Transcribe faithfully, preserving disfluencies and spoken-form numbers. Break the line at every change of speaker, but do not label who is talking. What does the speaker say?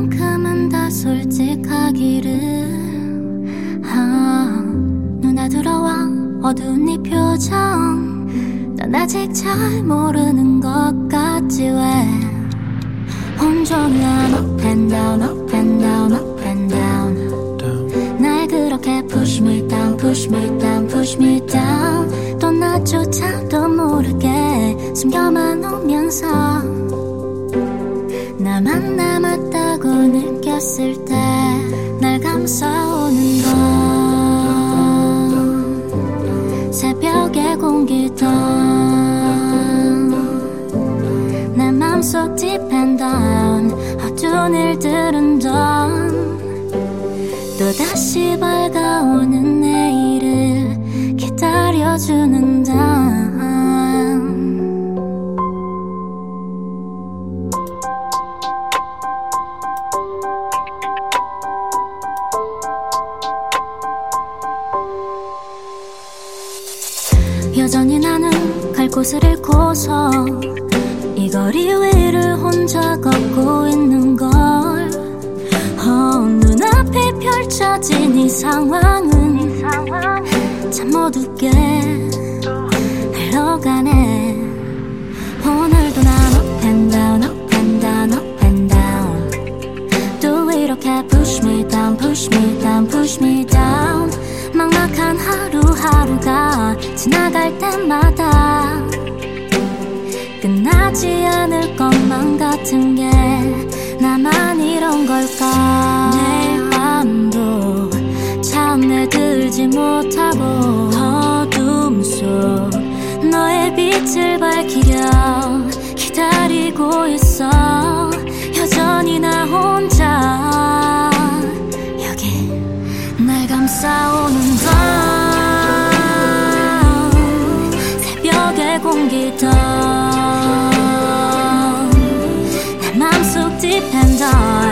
이만큼은 다 솔직하기를. 아, 누나 들어와 어두운 네 표정. 난 아직 잘 모르는 것 같지 왜. 온종일 up and down up and down up and down. 날 그렇게 push me down push me down push me down. 또 나조차도 모르게 숨겨만 오면서 나만 남았다고 느꼈을 때 날 감싸오는 건 새벽의 공기도 내 맘속 deep and down. 어두운 일들은 던 또다시 밝아오는 내일을 기다려주는 단. 여전히 나는 갈 곳을 잃고서 이 거리 위를 혼자 걷고 있는 걸. 어, 눈앞에 펼쳐진 이 상황은 참 어둡게 흘러가네. 오늘도 난 up and down up and down up and down. 또 이렇게 push me down push me down push me down. 막막한 하루하루가 지나갈 때마다 끝나지 않을 것만 같은 게 나만 이런 걸까. 내일 밤도 잠에 들지 못하고 어둠 속 너의 빛을 밝히려 기다리고 있어. 여전히 나 혼자 여기 날 감싸오는 밤 새벽의 공기도 내 맘속 deep and dark.